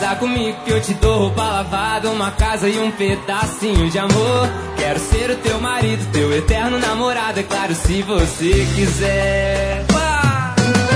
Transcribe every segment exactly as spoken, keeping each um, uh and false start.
Casar comigo que eu te dou roupa lavada, uma casa e um pedacinho de amor. Quero ser o teu marido, teu eterno namorado, é claro, se você quiser. Uá!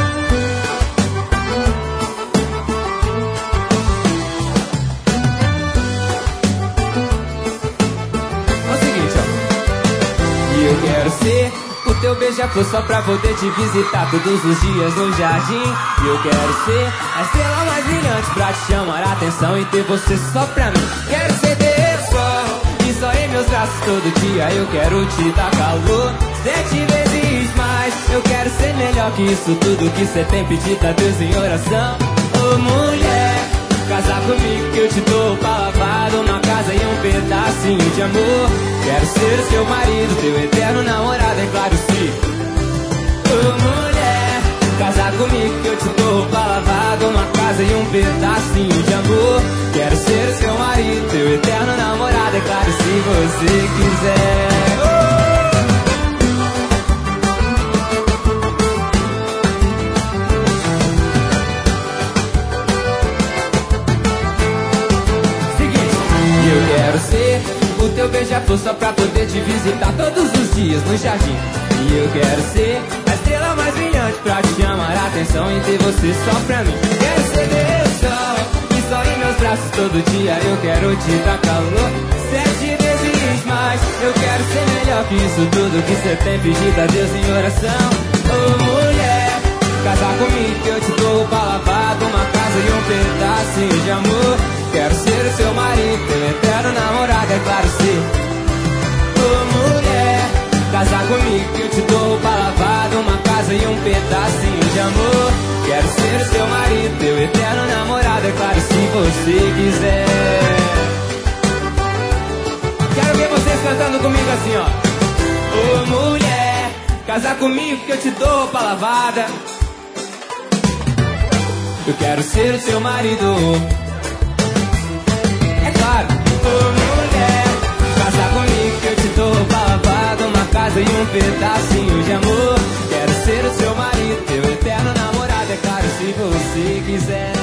É o seguinte, ó. E eu quero ser o teu beija-flor só pra poder te visitar todos os dias no jardim. E eu quero ser a estrela mais brilhante pra te chamar a atenção e ter você só pra mim. Quero ser teu sol e só em meus braços todo dia. Eu quero te dar calor sete vezes mais. Eu quero ser melhor que isso tudo que cê tem pedido a Deus em oração. Ô mulher, casar comigo que eu te dou roupa lavada, uma casa e um pedacinho de amor. Quero ser o seu marido, teu eterno namorado, é claro, sim. Ô mulher, casar comigo que eu te dou roupa lavada, uma casa e um pedacinho de amor. Quero ser o seu marido, teu eterno namorado, é claro, se você quiser. Oh! Eu quero ser o teu beija-flor só pra poder te visitar todos os dias no jardim. E eu quero ser a estrela mais brilhante pra te chamar a atenção e ter você só pra mim. Quero ser teu sol e só em meus braços todo dia. Eu quero te dar calor sete vezes mais. Eu quero ser melhor que isso tudo que cê tem pedido a Deus em oração. Ô mulher, casar comigo que eu te dou roupa lavada, uma casa e um pedacinho de amor. Quero ser o seu marido, teu eterno namorado, é claro, sim. Ô mulher, casar comigo que eu te dou roupa lavada, uma casa e um pedacinho de amor. Quero ser o seu marido, teu eterno namorado, é claro, se você quiser. Quero ver vocês cantando comigo assim, ó. Ô mulher, casar comigo que eu te dou roupa lavada. Eu quero ser o seu marido. Ô mulher, casar comigo que eu te dou roupa lavada, uma casa e um pedacinho de amor. Quero ser o seu marido, teu eterno namorado, é claro, se você quiser.